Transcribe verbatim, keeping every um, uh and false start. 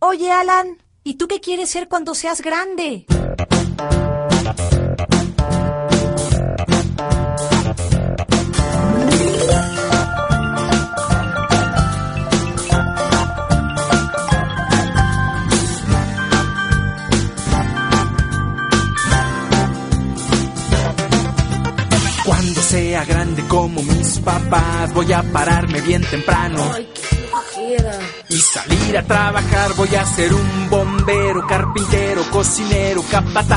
Oye, Alan, ¿y tú qué quieres ser cuando seas grande? Cuando sea grande como mis papás, voy a pararme bien temprano. Ay, qué flojera. Y salir a trabajar, voy a ser un bombero, carpintero, cocinero, capataz.